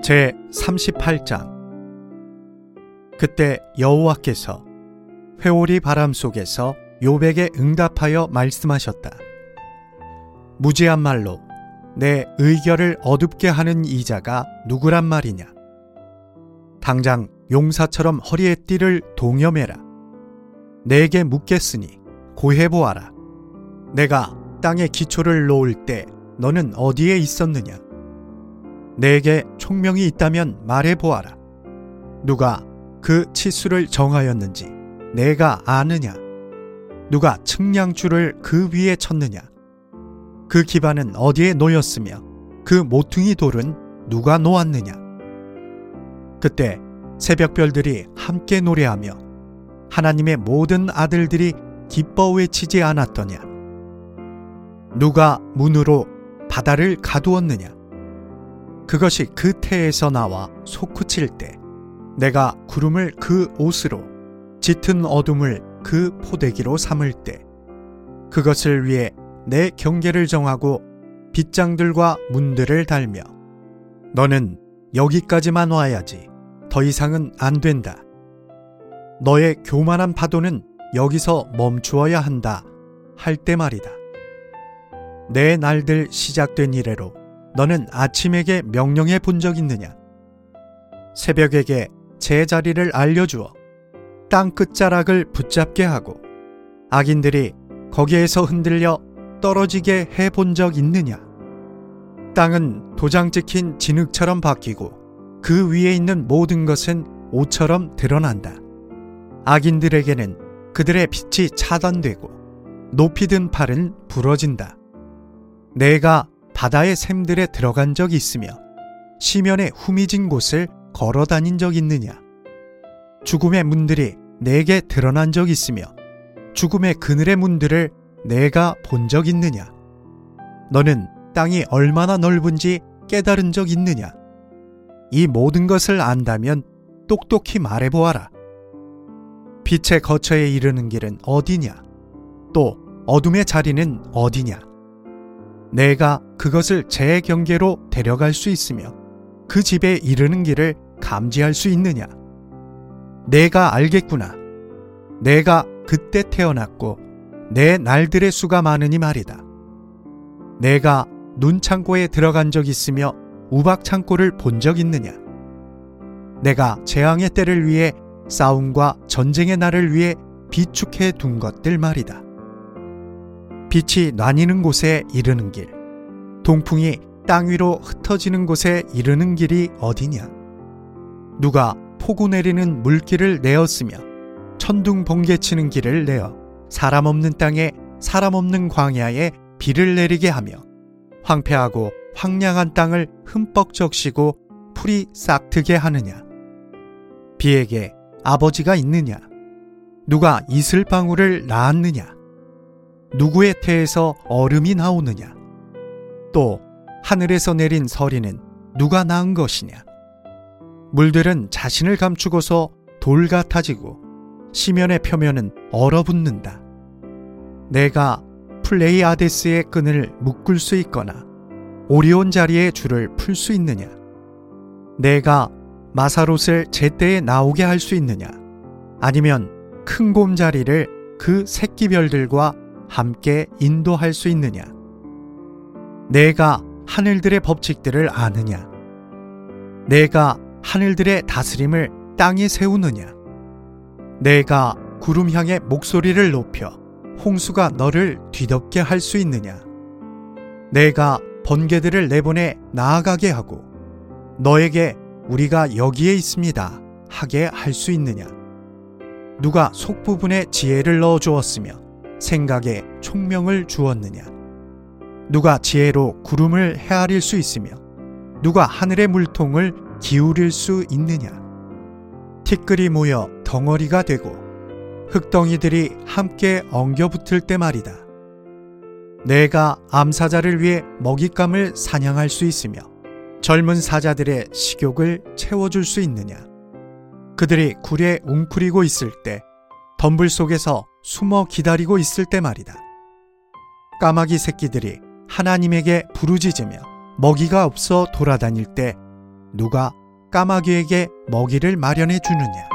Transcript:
제 38장. 그때 여호와께서 회오리 바람 속에서 욥에게 응답하여 말씀하셨다. 무지한 말로 내 의결을 어둡게 하는 이자가 누구란 말이냐. 당장 용사처럼 허리에 띠를 동여매라. 내게 묻겠으니 고해보아라. 내가 땅에 기초를 놓을 때 너는 어디에 있었느냐. 내게 총명이 있다면 말해보아라. 누가 그 치수를 정하였는지 내가 아느냐. 누가 측량줄을 그 위에 쳤느냐. 그 기반은 어디에 놓였으며 그 모퉁이 돌은 누가 놓았느냐. 그때 새벽별들이 함께 노래하며 하나님의 모든 아들들이 기뻐 외치지 않았더냐. 누가 문으로 바다를 가두었느냐. 그것이 그 태에서 나와 솟구칠 때 내가 구름을 그 옷으로 짙은 어둠을 그 포대기로 삼을 때 그것을 위해 내 경계를 정하고 빗장들과 문들을 달며 너는 여기까지만 와야지 더 이상은 안 된다. 너의 교만한 파도는 여기서 멈추어야 한다 할 때 말이다. 내 날들 시작된 이래로 너는 아침에게 명령해 본 적 있느냐. 새벽에게 제자리를 알려주어 땅 끝자락을 붙잡게 하고 악인들이 거기에서 흔들려 떨어지게 해 본 적 있느냐. 땅은 도장 찍힌 진흙처럼 바뀌고 그 위에 있는 모든 것은 옷처럼 드러난다. 악인들에게는 그들의 빛이 차단되고 높이 든 팔은 부러진다. 내가 바다의 샘들에 들어간 적이 있으며 시면에 후미진 곳을 걸어 다닌 적 있느냐. 죽음의 문들이 내게 드러난 적 있으며 죽음의 그늘의 문들을 내가 본 적 있느냐. 너는 땅이 얼마나 넓은지 깨달은 적 있느냐. 이 모든 것을 안다면 똑똑히 말해보아라. 빛의 거처에 이르는 길은 어디냐. 또 어둠의 자리는 어디냐. 내가 그것을 제 경계로 데려갈 수 있으며 그 집에 이르는 길을 감지할 수 있느냐. 내가 알겠구나. 내가 그때 태어났고 내 날들의 수가 많으니 말이다. 내가 눈창고에 들어간 적 있으며 우박창고를 본 적 있느냐. 내가 재앙의 때를 위해 싸움과 전쟁의 날을 위해 비축해 둔 것들 말이다. 빛이 나뉘는 곳에 이르는 길, 동풍이 땅 위로 흩어지는 곳에 이르는 길이 어디냐. 누가 폭우 내리는 물길을 내었으며 천둥 번개치는 길을 내어 사람 없는 땅에 사람 없는 광야에 비를 내리게 하며 황폐하고 황량한 땅을 흠뻑 적시고 풀이 싹트게 하느냐. 비에게 아버지가 있느냐. 누가 이슬방울을 낳았느냐. 누구의 태에서 얼음이 나오느냐. 또 하늘에서 내린 서리는 누가 낳은 것이냐. 물들은 자신을 감추고서 돌 같아지고 시면의 표면은 얼어붙는다. 내가 플레이아데스의 끈을 묶을 수 있거나 오리온 자리의 줄을 풀 수 있느냐. 내가 마사롯을 제때에 나오게 할 수 있느냐. 아니면 큰 곰 자리를 그 새끼별들과 함께 인도할 수 있느냐. 내가 하늘들의 법칙들을 아느냐. 내가 하늘들의 다스림을 땅에 세우느냐. 내가 구름 향해 목소리를 높여 홍수가 너를 뒤덮게 할 수 있느냐. 내가 번개들을 내보내 나아가게 하고 너에게 우리가 여기에 있습니다 하게 할 수 있느냐. 누가 속부분에 지혜를 넣어 주었으며 생각에 총명을 주었느냐. 누가 지혜로 구름을 헤아릴 수 있으며 누가 하늘의 물통을 기울일 수 있느냐. 티끌이 모여 덩어리가 되고 흙덩이들이 함께 엉겨붙을 때 말이다. 내가 암사자를 위해 먹잇감을 사냥할 수 있으며 젊은 사자들의 식욕을 채워줄 수 있느냐. 그들이 굴에 웅크리고 있을 때 덤불 속에서 숨어 기다리고 있을 때 말이다. 까마귀 새끼들이 하나님에게 부르짖으며 먹이가 없어 돌아다닐 때 누가 까마귀에게 먹이를 마련해 주느냐?